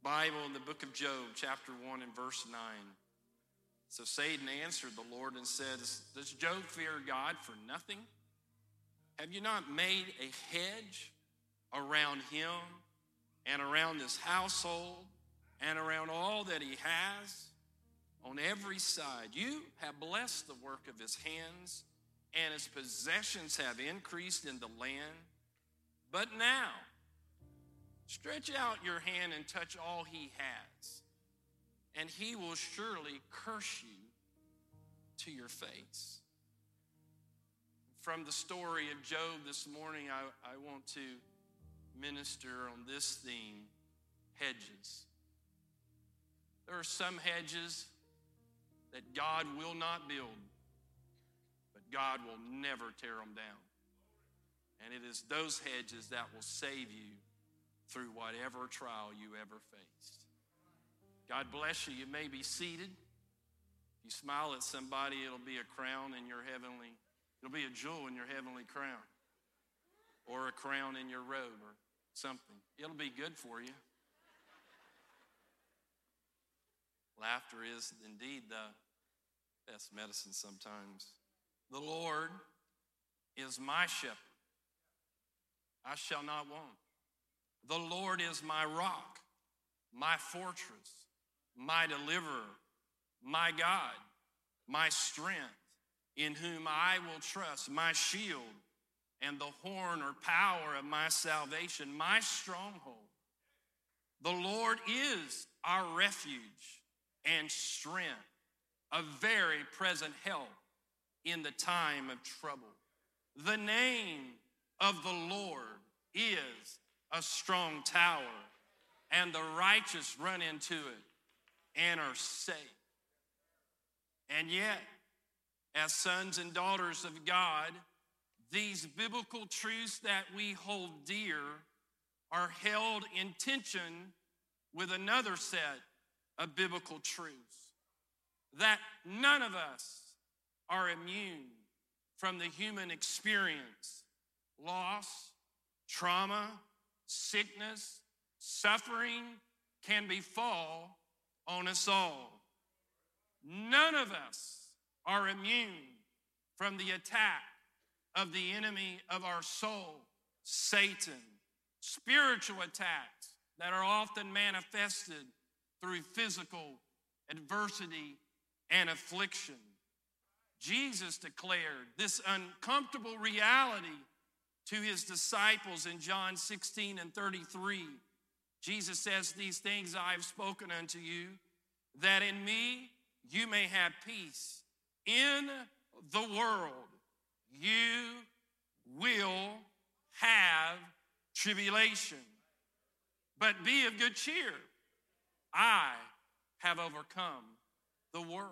Bible in the book of Job, chapter 1 and verse 9. So Satan answered the Lord and said, does Job fear God for nothing? Have you not made a hedge around him and around his household and around all that he has on every side? You have blessed the work of his hands, and his possessions have increased in the land. But now, stretch out your hand and touch all he has, and he will surely curse you to your face. From the story of Job this morning, I want to minister on this theme, hedges. There are some hedges that God will not build, but God will never tear them down. And it is those hedges that will save you through whatever trial you ever faced. God bless you. You may be seated. If you smile at somebody, it'll be a crown in your heavenly, it'll be a jewel in your heavenly crown, or a crown in your robe or something. It'll be good for you. Laughter is indeed the best medicine sometimes. The Lord is my shepherd. I shall not want. The Lord is my rock, my fortress, my deliverer, my God, my strength, in whom I will trust, my shield and the horn or power of my salvation, my stronghold. The Lord is our refuge and strength, a very present help in the time of trouble. The name of the Lord is a strong tower, and the righteous run into it and are safe. And yet, as sons and daughters of God, these biblical truths that we hold dear are held in tension with another set of biblical truths, that none of us are immune from the human experience. Loss, trauma, sickness, suffering can befall on us all. None of us are immune from the attack of the enemy of our soul, Satan. Spiritual attacks that are often manifested through physical adversity and affliction. Jesus declared this uncomfortable reality to his disciples in John 16 and 33. Jesus says, these things I have spoken unto you, that in me you may have peace. In the world you will have tribulation, but be of good cheer. I have overcome the world.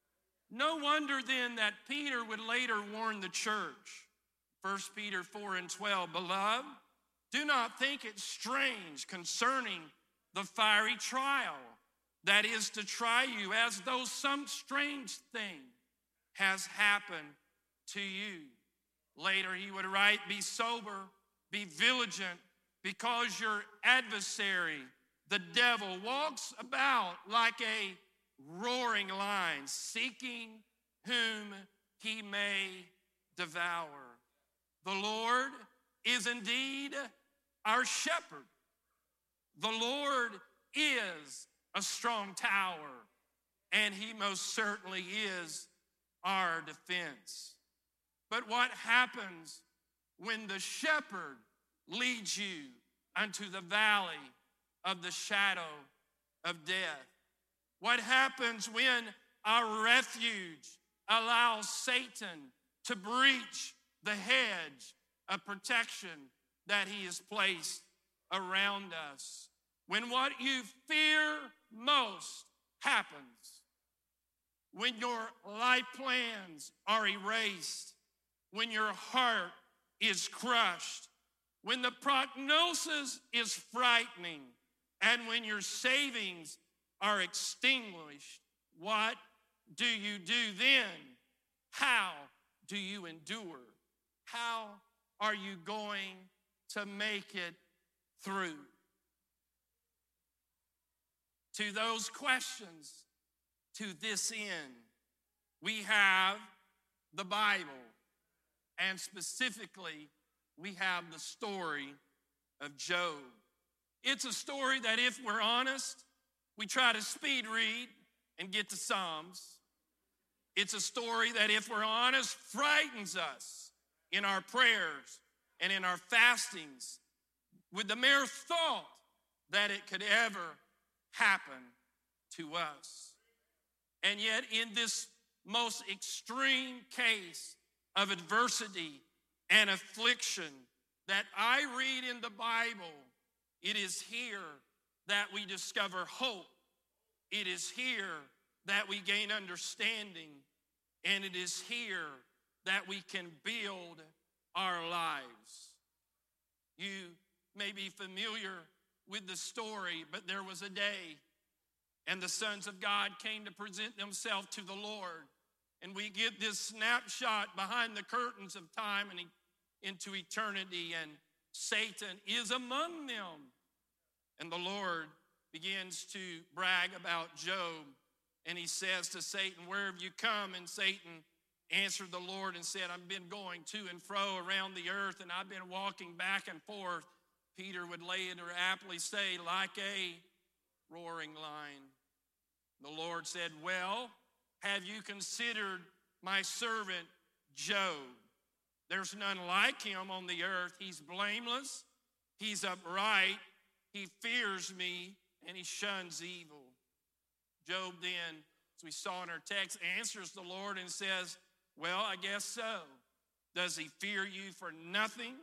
No wonder then that Peter would later warn the church. 1 Peter 4 and 12, beloved, do not think it strange concerning the fiery trial that is to try you, as though some strange thing has happened to you. Later he would write, be sober, be vigilant, because your adversary, the devil, walks about like a roaring lion, seeking whom he may devour. The Lord is indeed our shepherd. The Lord is a strong tower, and he most certainly is our defense. But what happens when the shepherd leads you unto the valley of the shadow of death? What happens when our refuge allows Satan to breach the hedge of protection that he has placed around us? When what you fear most happens, when your life plans are erased, when your heart is crushed, when the prognosis is frightening, and when your savings are extinguished, what do you do then? How do you endure? How are you going to make it through? to those questions to this end. We have the Bible, and specifically, we have the story of Job. It's a story that, if we're honest, we try to speed read and get to Psalms. It's a story that, if we're honest, frightens us in our prayers and in our fastings with the mere thought that it could ever happen to us. And yet, in this most extreme case of adversity and affliction that I read in the Bible, it is here that we discover hope. It is here that we gain understanding. And it is here that we can build our lives. You may be familiar with the story, but there was a day, and the sons of God came to present themselves to the Lord. And we get this snapshot behind the curtains of time and into eternity, and Satan is among them. And the Lord begins to brag about Job, and he says to Satan, "Where have you come?" And Satan answered the Lord and said, "I've been going to and fro around the earth, and I've been walking back and forth." Peter would later aptly say, "Like a roaring lion." The Lord said, "Well, have you considered my servant Job? There's none like him on the earth. He's blameless, he's upright, he fears me, and he shuns evil." Job then, as we saw in our text, answers the Lord and says, "Well, I guess so. Does he fear you for nothing?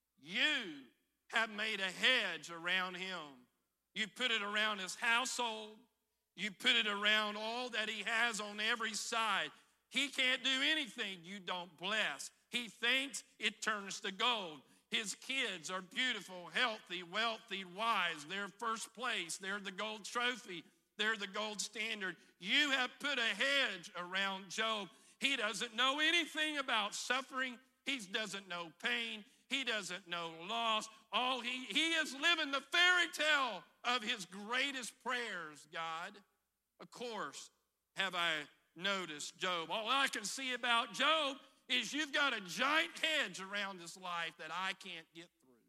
You have made a hedge around him. You put it around his household. You put it around all that he has on every side. He can't do anything you don't bless. He thinks it turns to gold. His kids are beautiful, healthy, wealthy, wise. They're first place. They're the gold trophy. They're the gold standard. You have put a hedge around Job. He doesn't know anything about suffering. He doesn't know pain. He doesn't know loss. He is living the fairy tale of his greatest prayers, God. Of course, have I noticed Job. All I can see about Job is you've got a giant hedge around his life that I can't get through.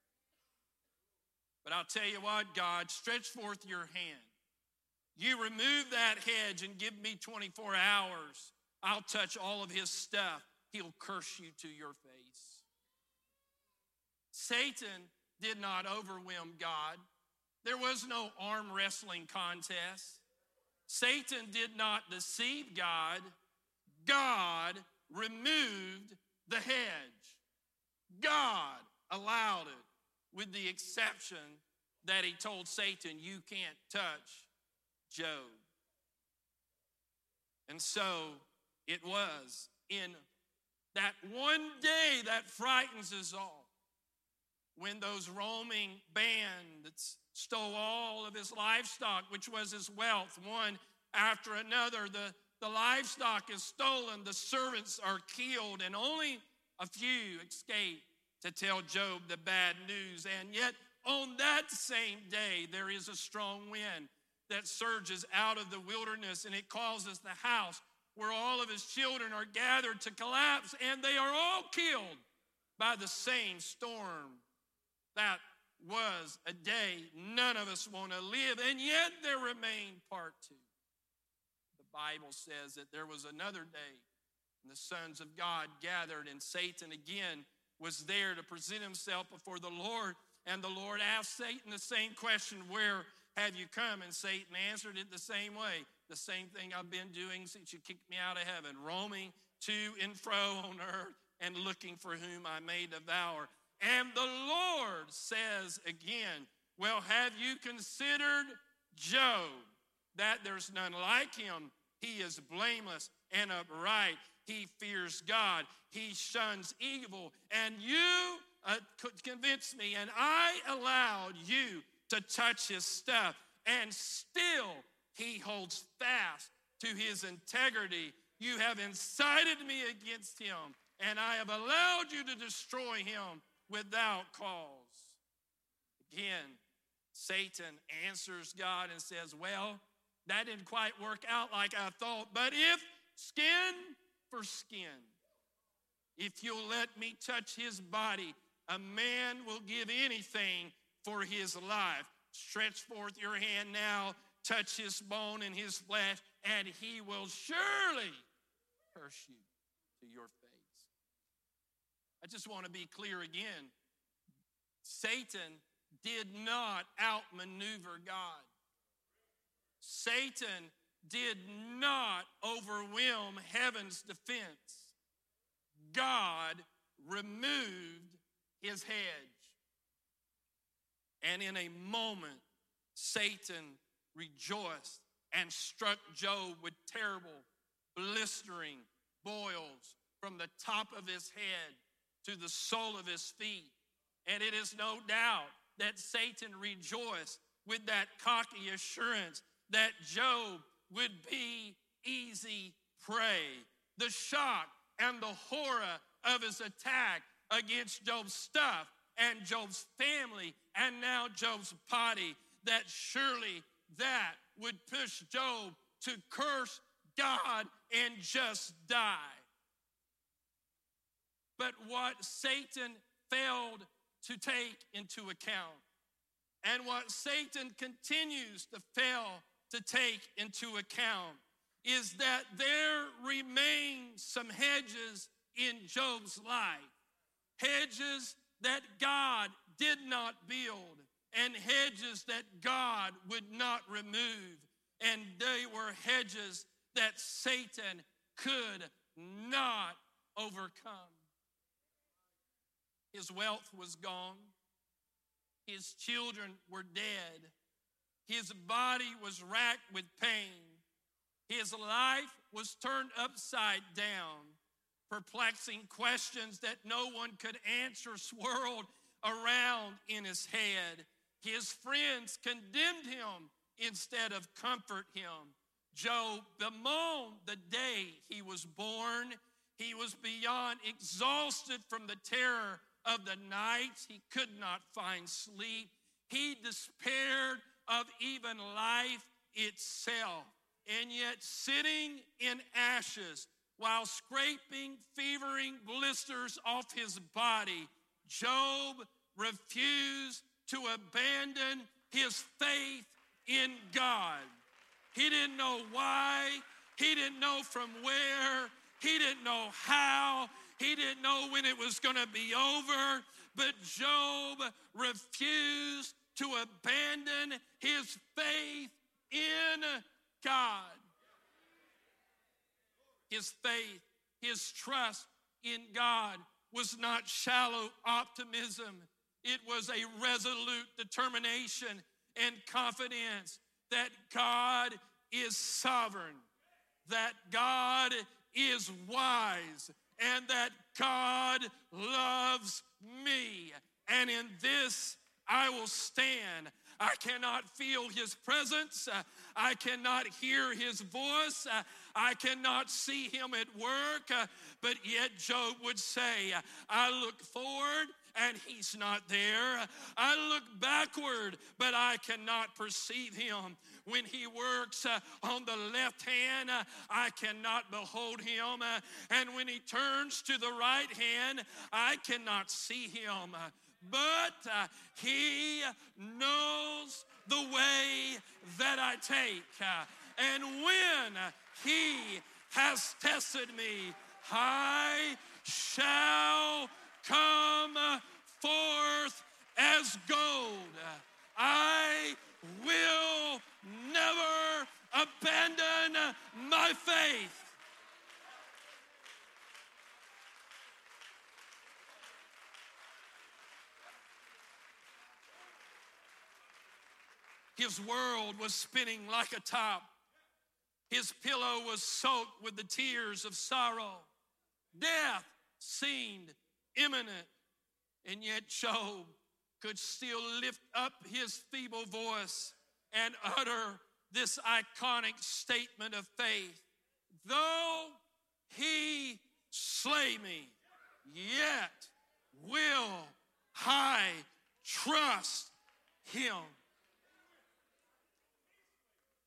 But I'll tell you what, God, stretch forth your hand. You remove that hedge and give me 24 hours. I'll touch all of his stuff. He'll curse you to your face. Satan did not overwhelm God. There was no arm wrestling contest. Satan did not deceive God. God removed the hedge. God allowed it, with the exception that he told Satan, "You can't touch Job." And so it was in that one day that frightens us all, when those roaming bandits stole all of his livestock, which was his wealth, one after another. The livestock is stolen, the servants are killed, and only a few escape to tell Job the bad news. And yet, on that same day, there is a strong wind that surges out of the wilderness, and it causes the house where all of his children are gathered to collapse, and they are all killed by the same storm. That was a day none of us want to live, and yet there remained part two. The Bible says that there was another day, and the sons of God gathered, and Satan again was there to present himself before the Lord. And the Lord asked Satan the same question, "Where have you come?" And Satan answered it the same way. The same thing I've been doing since you kicked me out of heaven, roaming to and fro on earth and looking for whom I may devour. And the Lord says again, "Well, have you considered Job, that there's none like him? He is blameless and upright. He fears God. He shuns evil. And you convinced me, and I allowed you to touch his stuff. And still he holds fast to his integrity. You have incited me against him, and I have allowed you to destroy him without cause." Again, Satan answers God and says, well, that didn't quite work out like I thought, but if skin for skin, if you'll let me touch his body, a man will give anything for his life. Stretch forth your hand now, touch his bone and his flesh, and he will surely curse you to your face. I just want to be clear again. Satan did not outmaneuver God. Satan did not overwhelm heaven's defense. God removed his hedge. And in a moment, Satan rejoiced and struck Job with terrible, blistering boils from the top of his head to the sole of his feet. And it is no doubt that Satan rejoiced with that cocky assurance that Job would be easy prey. The shock and the horror of his attack against Job's stuff and Job's family and now Job's body, that surely that would push Job to curse God and just die. But what Satan failed to take into account, and what Satan continues to fail to take into account, is that there remain some hedges in Job's life. Hedges that God did not build, and hedges that God would not remove. And they were hedges that Satan could not overcome. His wealth was gone. His children were dead. His body was racked with pain. His life was turned upside down. Perplexing questions that no one could answer swirled around in his head. His friends condemned him instead of comfort him. Job bemoaned the day he was born. He was beyond exhausted from the terror of the nights. He could not find sleep. He despaired of even life itself. And yet, sitting in ashes while scraping fevering blisters off his body, Job refused to abandon his faith in God. He didn't know why. He didn't know from where. He didn't know how. He didn't know when it was going to be over. But Job refused to abandon his faith in God. His faith, his trust in God was not shallow optimism. It was a resolute determination and confidence that God is sovereign, that God is wise, and that God loves me. And in this I will stand. I cannot feel his presence. I cannot hear his voice. I cannot see him at work. But yet Job would say, I look forward and he's not there. I look backward, but I cannot perceive him. When he works on the left hand, I cannot behold him. And when he turns to the right hand, I cannot see him. But he knows the way that I take. And when he has tested me, I shall come forth as gold. I will never abandon my faith. His world was spinning like a top. His pillow was soaked with the tears of sorrow. Death seemed imminent, and yet Job could still lift up his feeble voice and utter this iconic statement of faith. Though he slay me, yet will I trust him.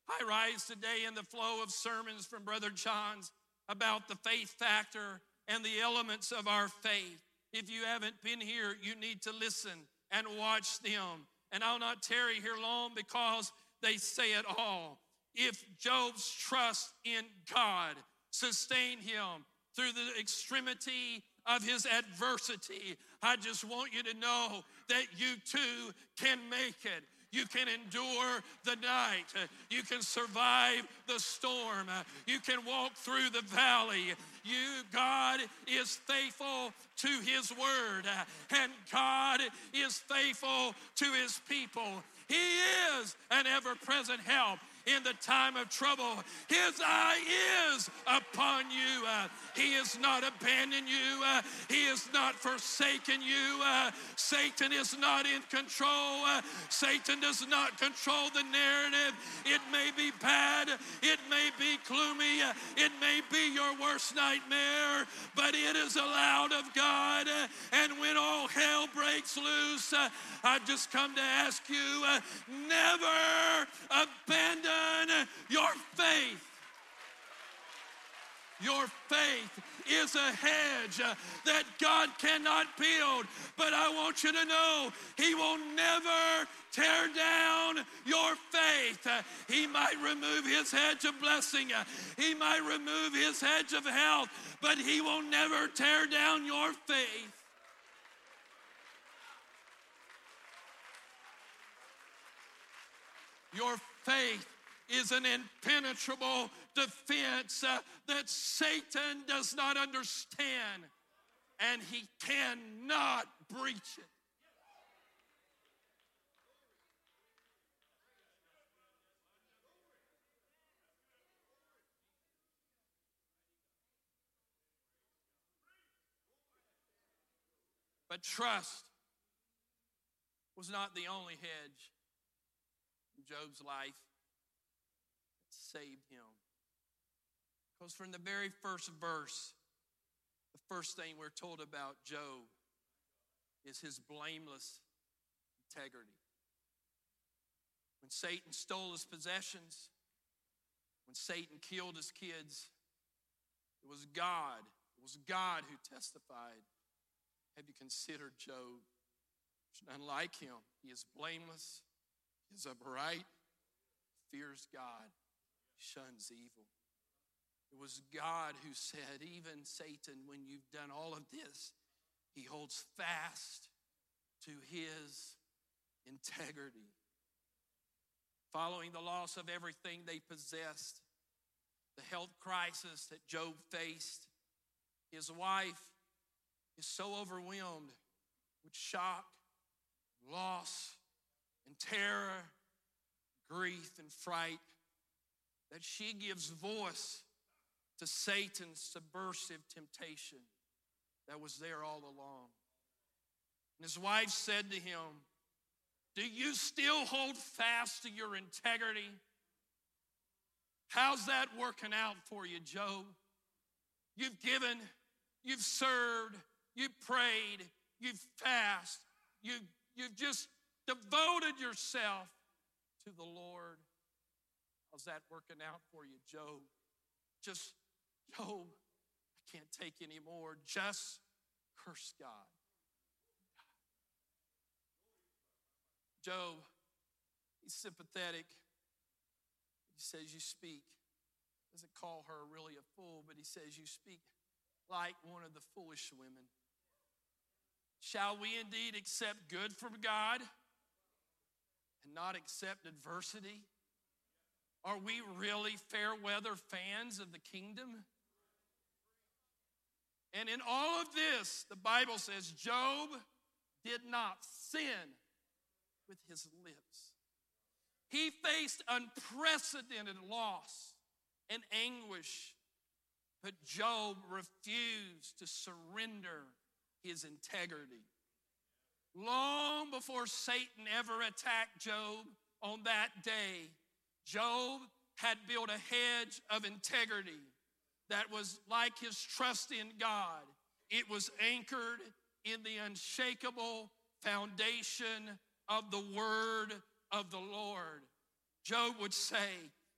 I rise today in the flow of sermons from Brother John's about the faith factor and the elements of our faith. If you haven't been here, you need to listen and watch them. And I'll not tarry here long because they say it all. If Job's trust in God sustained him through the extremity of his adversity, I just want you to know that you too can make it. You can endure the night. You can survive the storm. You can walk through the valley. God is faithful to his word, and God is faithful to his people. He is an ever-present help in the time of trouble. His eye is upon you. He has not abandoned you. He has not forsaken you. Satan is not in control. Satan does not control the narrative. It may be bad. It may be gloomy. It may be your worst nightmare, but it is allowed of God. And when all hell breaks loose, I've just come to ask you, never abandon your faith. Your faith is a hedge that God cannot build. But I want you to know, he will never tear down your faith. He might remove his hedge of blessing. He might remove his hedge of health, but he will never tear down your faith. Your faith is an impenetrable defense that Satan does not understand, and he cannot breach it. But trust was not the only hedge in Job's life that saved him. Because from the very first verse, the first thing we're told about Job is his blameless integrity. When Satan stole his possessions, when Satan killed his kids, it was God who testified. Have you considered Job? There's none like him. He is blameless, he is upright, fears God, shuns evil. It was God who said, even Satan, when you've done all of this, he holds fast to his integrity. Following the loss of everything they possessed, the health crisis that Job faced, his wife is so overwhelmed with shock, loss, and terror, grief, and fright that she gives voice to Satan's subversive temptation that was there all along. And his wife said to him, "Do you still hold fast to your integrity? How's that working out for you, Job? You've given, you've served, you've prayed, you've fasted, you've just devoted yourself to the Lord. How's that working out for you, Job? Job, I can't take any more. Just curse God." Job, he's sympathetic. He says, you speak. Doesn't call her really a fool, but he says, you speak like one of the foolish women. Shall we indeed accept good from God and not accept adversity? Are we really fair weather fans of the kingdom? And in all of this, the Bible says Job did not sin with his lips. He faced unprecedented loss and anguish, but Job refused to surrender his integrity. Long before Satan ever attacked Job on that day, Job had built a hedge of integrity that was like his trust in God. It was anchored in the unshakable foundation of the word of the Lord. Job would say,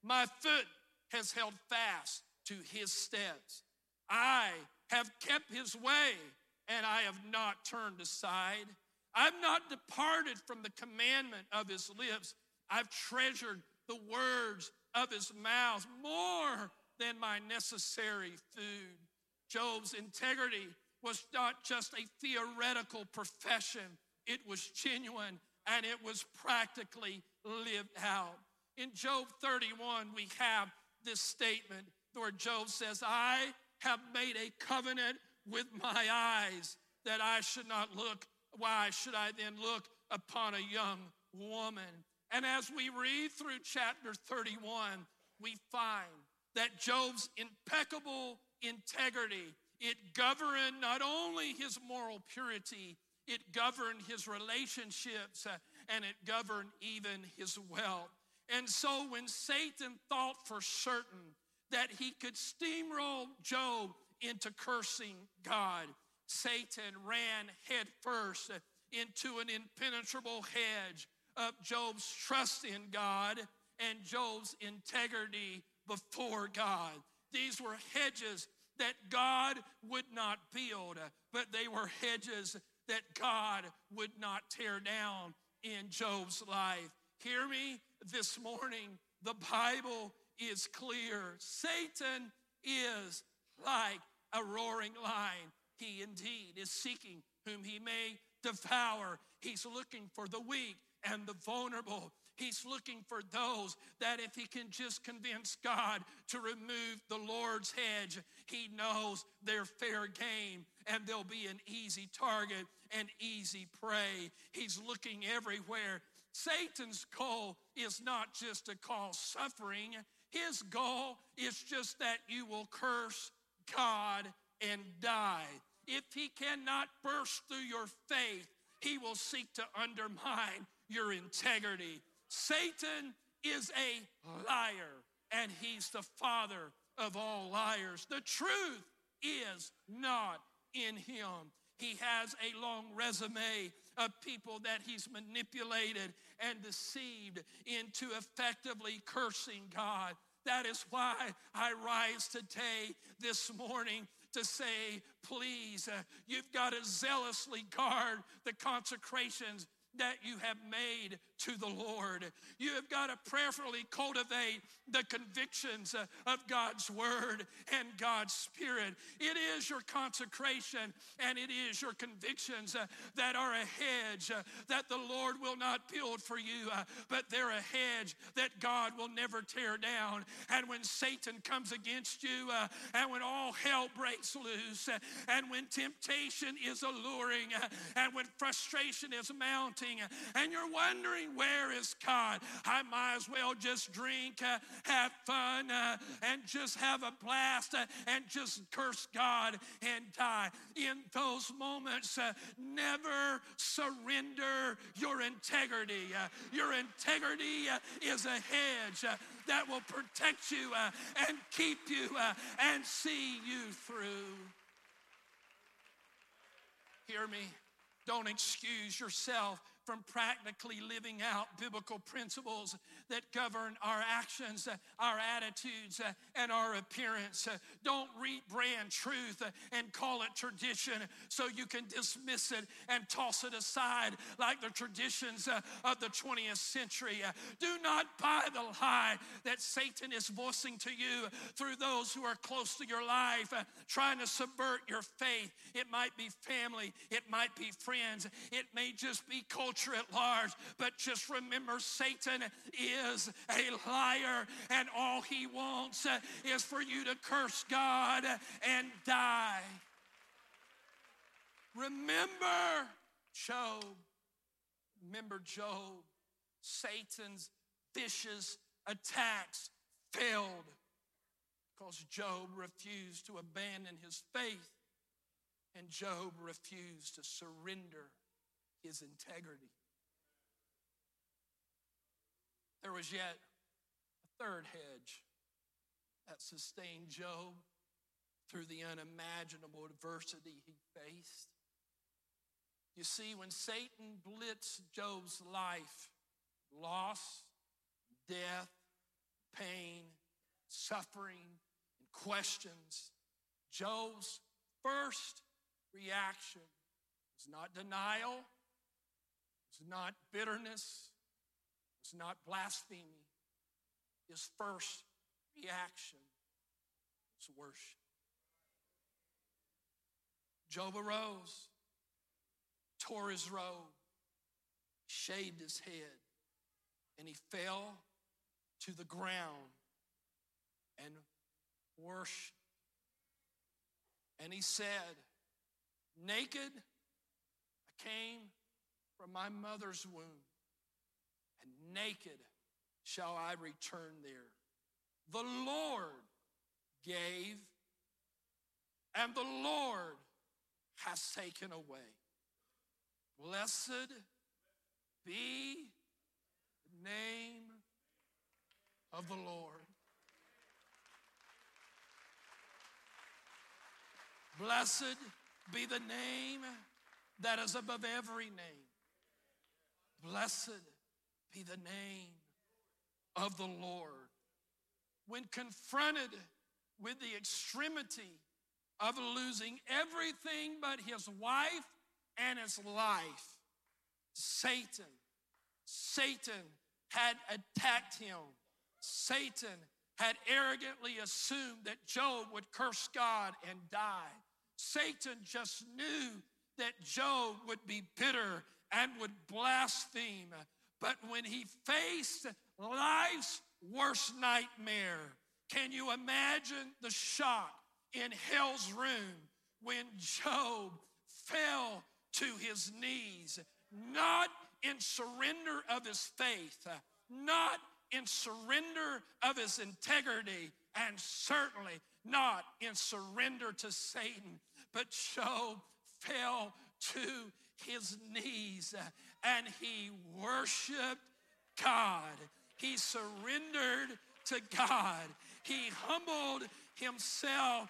My foot has held fast to his steps. I have kept his way, and I have not turned aside. I've not departed from the commandment of his lips. I've treasured the words of his mouth more than my necessary food. Job's integrity was not just a theoretical profession. It was genuine, and it was practically lived out. In Job 31, we have this statement where Job says, I have made a covenant with my eyes that I should not look. Why should I then look upon a young woman? And as we read through chapter 31, we find that Job's impeccable integrity, it governed not only his moral purity, it governed his relationships, and it governed even his wealth. And so when Satan thought for certain that he could steamroll Job into cursing God, Satan ran headfirst into an impenetrable hedge of Job's trust in God and Job's integrity before God. These were hedges that God would not build, but they were hedges that God would not tear down in Job's life. Hear me this morning. The Bible is clear. Satan is like a roaring lion. He indeed is seeking whom he may devour. He's looking for the weak and the vulnerable. He's looking for those that if he can just convince God to remove the Lord's hedge, he knows they're fair game and they'll be an easy target and easy prey. He's looking everywhere. Satan's goal is not just to cause suffering. His goal is just that you will curse God and die. If he cannot burst through your faith, he will seek to undermine your integrity. Satan is a liar, and he's the father of all liars. The truth is not in him. He has a long resume of people that he's manipulated and deceived into effectively cursing God. That is why I rise today, this morning, to say, please, you've got to zealously guard the consecrations that you have made to the Lord. You have got to prayerfully cultivate the convictions of God's word and God's spirit. It is your consecration and it is your convictions that are a hedge that the Lord will not build for you, but they're a hedge that God will never tear down. And when Satan comes against you, and when all hell breaks loose, and when temptation is alluring, and when frustration is mounting, and you're wondering, where is God? I might as well just drink, have fun, and just have a blast, and just curse God and die. In those moments, never surrender your integrity. Your integrity is a hedge that will protect you and keep you and see you through. Hear me. Don't excuse yourself from practically living out biblical principles that govern our actions, our attitudes, and our appearance. Don't rebrand truth and call it tradition so you can dismiss it and toss it aside like the traditions of the 20th century. Do not buy the lie that Satan is voicing to you through those who are close to your life, trying to subvert your faith. It might be family, it might be friends, it may just be culture at large, but just remember, Satan is a liar, and all he wants is for you to curse God and die. Remember Job. Remember Job. Satan's vicious attacks failed because Job refused to abandon his faith, and Job refused to surrender his integrity. There was yet a third hedge that sustained Job through the unimaginable adversity he faced. You see, when Satan blitzed Job's life, loss, death, pain, suffering, and questions, Job's first reaction was not denial, was not bitterness, was not blasphemy. His first reaction was worship. Job arose, tore his robe, shaved his head, and he fell to the ground and worshiped. And he said, naked I came from my mother's womb, and naked shall I return there. The Lord gave, and the Lord has taken away. Blessed be the name of the Lord. Blessed be the name that is above every name. Blessed be the name of the Lord. When confronted with the extremity of losing everything but his wife and his life, Satan had attacked him. Satan had arrogantly assumed that Job would curse God and die. Satan just knew that Job would be bitter and would blaspheme. But when he faced life's worst nightmare, can you imagine the shock in hell's room when Job fell to his knees, not in surrender of his faith, not in surrender of his integrity, and certainly not in surrender to Satan, but Job fell to his knees and he worshiped God. He surrendered to God. He humbled himself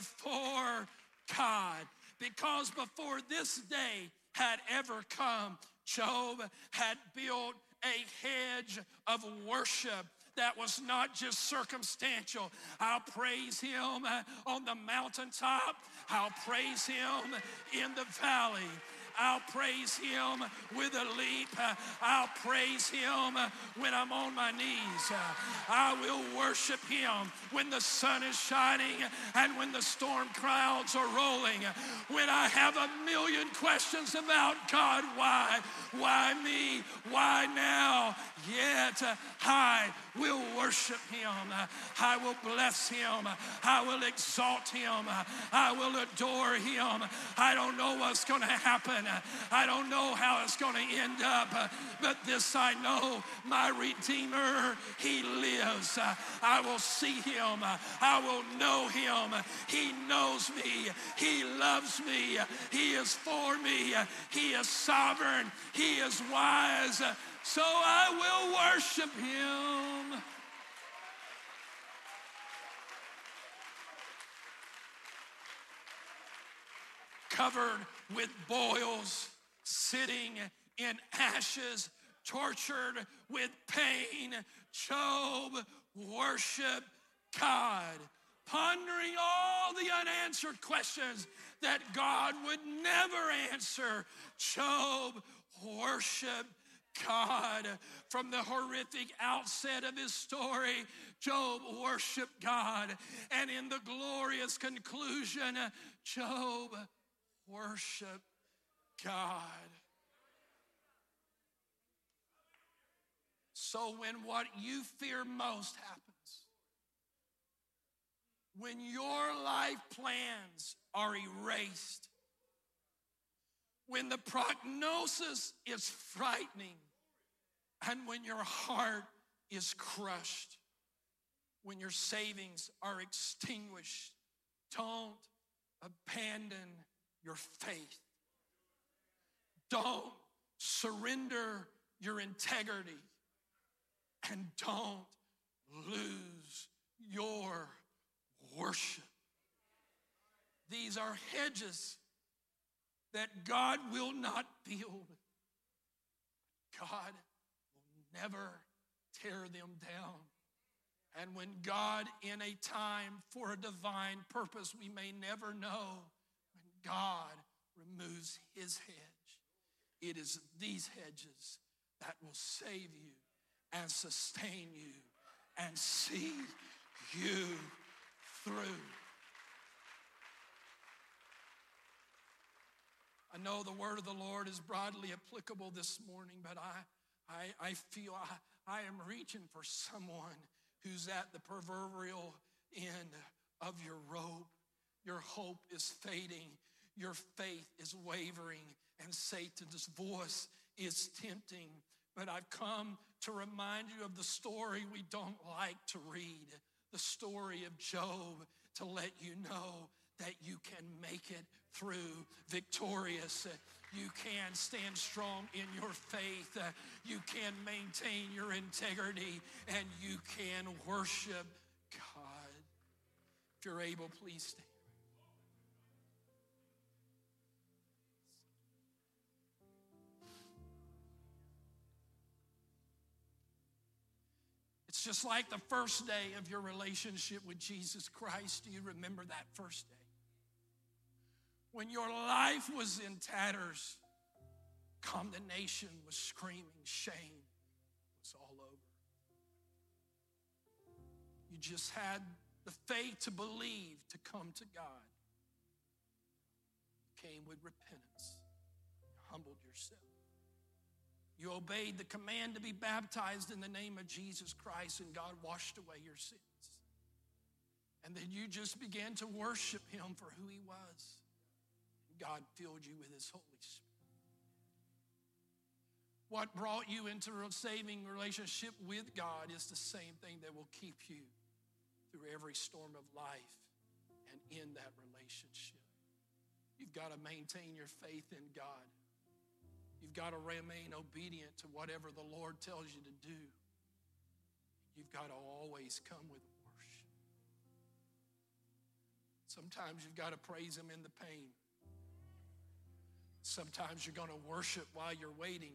before God, because before this day had ever come, Job had built a hedge of worship that was not just circumstantial. I'll praise him on the mountaintop. I'll praise him in the valley. I'll praise him with a leap. I'll praise him when I'm on my knees. I will worship him when the sun is shining and when the storm clouds are rolling. When I have a million questions about God, why? Why me? Why now? Yet I will worship him. I will bless him. I will exalt him. I will adore him. I don't know what's going to happen. I don't know how it's going to end up, but this I know, my Redeemer, he lives. I will see him. I will know him. He knows me. He loves me. He is for me. He is sovereign. He is wise. So I will worship him. Covered with boils, sitting in ashes, tortured with pain, Job worshiped God, pondering all the unanswered questions that God would never answer. Job worshiped God. From the horrific outset of his story, Job worshiped God. And in the glorious conclusion, Job worshiped God. So when what you fear most happens, when your life plans are erased, when the prognosis is frightening, and when your heart is crushed, when your savings are extinguished, don't abandon your faith. Don't surrender your integrity, and don't lose your worship. These are hedges that God will not build. God will never tear them down. And when God, in a time for a divine purpose we may never know, when God removes his hedge, it is these hedges that will save you and sustain you and see you through. I know the word of the Lord is broadly applicable this morning, but I feel I am reaching for someone who's at the proverbial end of your rope. Your hope is fading. Your faith is wavering, and Satan's voice is tempting. But I've come to remind you of the story we don't like to read, the story of Job, to let you know that you can make it through victorious. You can stand strong in your faith. You can maintain your integrity, and you can worship God. If you're able, please stand. It's just like the first day of your relationship with Jesus Christ. Do you remember that first day? When your life was in tatters, condemnation was screaming, shame was all over. You just had the faith to believe, to come to God. You came with repentance. You humbled yourself. You obeyed the command to be baptized in the name of Jesus Christ, and God washed away your sins. And then you just began to worship him for who he was. God filled you with his Holy Spirit. What brought you into a saving relationship with God is the same thing that will keep you through every storm of life and in that relationship. You've got to maintain your faith in God. You've got to remain obedient to whatever the Lord tells you to do. You've got to always come with worship. Sometimes you've got to praise him in the pain. Sometimes you're going to worship while you're waiting.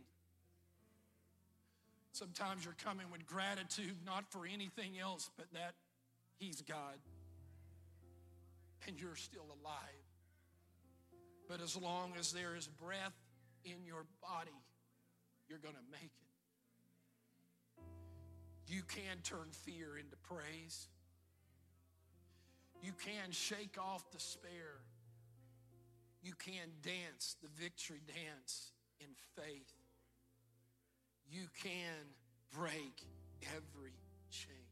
Sometimes you're coming with gratitude, not for anything else, but that he's God and you're still alive. But as long as there is breath in your body, you're going to make it. You can turn fear into praise. You can shake off despair. You can dance the victory dance in faith. You can break every chain.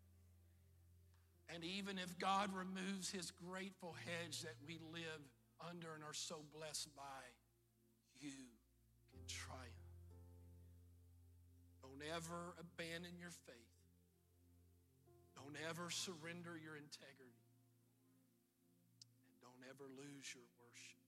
And even if God removes his grateful hedge that we live under and are so blessed by, you can triumph. Don't ever abandon your faith. Don't ever surrender your integrity. And don't ever lose your worship.